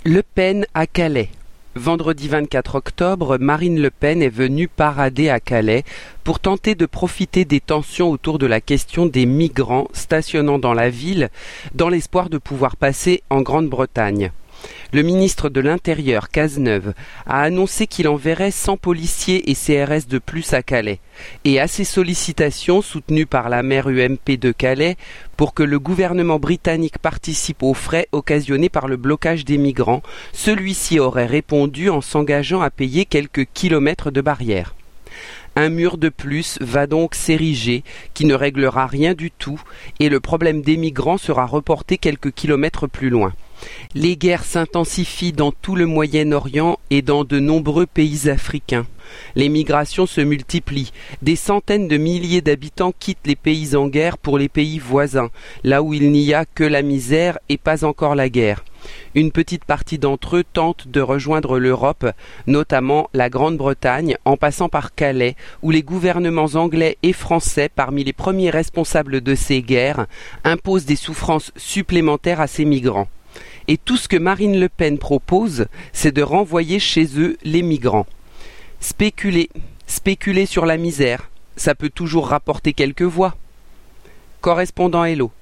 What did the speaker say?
Le Pen à Calais. Vendredi 24 octobre, Marine Le Pen est venue parader à Calais pour tenter de profiter des tensions autour de la question des migrants stationnant dans la ville, dans l'espoir de pouvoir passer en Grande-Bretagne. Le ministre de l'Intérieur, Cazeneuve, a annoncé qu'il enverrait 100 policiers et CRS de plus à Calais, et à ces sollicitations, soutenues par la maire UMP de Calais, pour que le gouvernement britannique participe aux frais occasionnés par le blocage des migrants, celui-ci aurait répondu en s'engageant à payer quelques kilomètres de barrières. Un mur de plus va donc s'ériger, qui ne réglera rien du tout, et le problème des migrants sera reporté quelques kilomètres plus loin. Les guerres s'intensifient dans tout le Moyen-Orient et dans de nombreux pays africains. Les migrations se multiplient. Des centaines de milliers d'habitants quittent les pays en guerre pour les pays voisins, là où il n'y a que la misère et pas encore la guerre. Une petite partie d'entre eux tentent de rejoindre l'Europe, notamment la Grande-Bretagne, en passant par Calais, où les gouvernements anglais et français, parmi les premiers responsables de ces guerres, imposent des souffrances supplémentaires à ces migrants. Et tout ce que Marine Le Pen propose, c'est de renvoyer chez eux les migrants. Spéculer sur la misère, ça peut toujours rapporter quelques voix. Correspondant Hello.